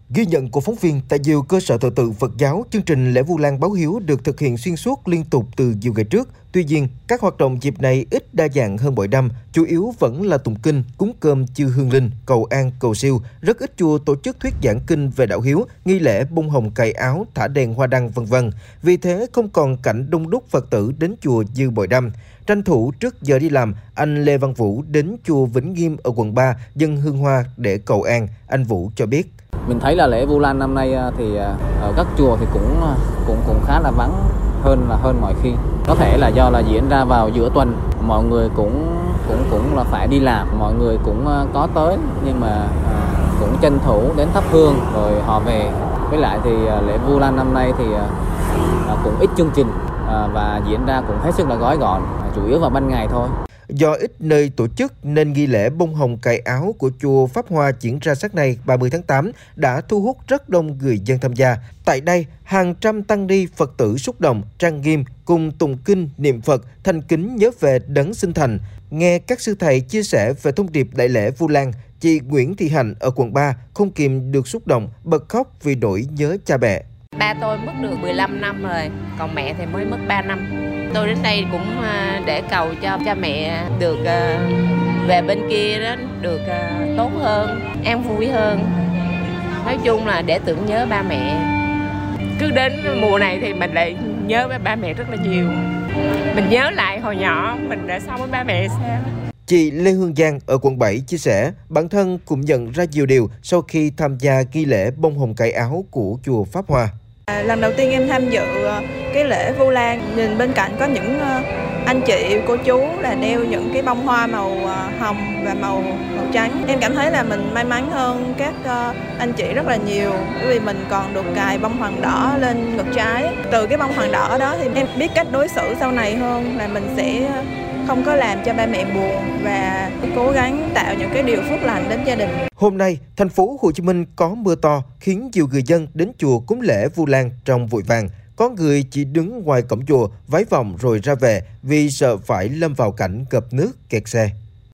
Ghi nhận của phóng viên, tại nhiều cơ sở thờ tự Phật giáo, chương trình lễ Vu Lan báo hiếu được thực hiện xuyên suốt liên tục từ nhiều ngày trước. Tuy nhiên, các hoạt động dịp này ít đa dạng hơn mọi năm, chủ yếu vẫn là tụng kinh, cúng cơm chư hương linh, cầu an, cầu siêu. Rất ít chùa tổ chức thuyết giảng kinh về đạo hiếu, nghi lễ bông hồng cài áo, thả đèn hoa đăng v.v. Vì thế không còn cảnh đông đúc Phật tử đến chùa như mọi năm. Tranh thủ trước giờ đi làm, anh Lê Văn Vũ đến chùa Vĩnh Nghiêm ở quận 3 dâng hương hoa để cầu an. Anh Vũ cho biết. Mình thấy là lễ Vu Lan năm nay thì ở các chùa thì cũng khá là vắng hơn mọi khi. Có thể là do là diễn ra vào giữa tuần, mọi người cũng là phải đi làm, mọi người cũng có tới nhưng mà cũng tranh thủ đến thắp hương rồi họ về. Với lại thì lễ Vu Lan năm nay thì cũng ít chương trình và diễn ra cũng hết sức là gói gọn, chủ yếu vào ban ngày thôi. Do ít nơi tổ chức nên nghi lễ bông hồng cài áo của chùa Pháp Hoa diễn ra sáng nay 30 tháng 8 đã thu hút rất đông người dân tham gia. Tại đây, hàng trăm tăng ni Phật tử xúc động, trang nghiêm cùng tụng kinh, niệm Phật, thành kính nhớ về đấng sinh thành. Nghe các sư thầy chia sẻ về thông điệp đại lễ Vu Lan, chị Nguyễn Thị Hạnh ở quận 3 không kìm được xúc động, bật khóc vì nỗi nhớ cha mẹ. Ba tôi mất được 15 năm rồi, còn mẹ thì mới mất 3 năm. Tôi đến đây cũng để cầu cho cha mẹ được về bên kia đó, được tốt hơn, an vui hơn. Nói chung là để tưởng nhớ ba mẹ. Cứ đến mùa này thì mình lại nhớ với ba mẹ rất là nhiều. Mình nhớ lại hồi nhỏ mình đã sống với ba mẹ sao. Chị Lê Hương Giang ở quận 7 chia sẻ, bản thân cũng nhận ra nhiều điều sau khi tham gia nghi lễ bông hồng cài áo của chùa Pháp Hoa. Lần đầu tiên em tham dự cái lễ Vu Lan, nhìn bên cạnh có những anh chị, cô chú là đeo những cái bông hoa màu hồng và màu trắng. Em cảm thấy là mình may mắn hơn các anh chị rất là nhiều, bởi vì mình còn được cài bông hoàng đỏ lên ngực trái. Từ cái bông hoàng đỏ đó thì em biết cách đối xử sau này hơn, là mình sẽ không có làm cho ba mẹ buồn và cố gắng tạo những cái điều phước lành đến gia đình. Hôm nay, thành phố Hồ Chí Minh có mưa to khiến nhiều người dân đến chùa cúng lễ Vu Lan trong vội vàng. Có người chỉ đứng ngoài cổng chùa vái vòng rồi ra về vì sợ phải lâm vào cảnh ngập nước kẹt xe.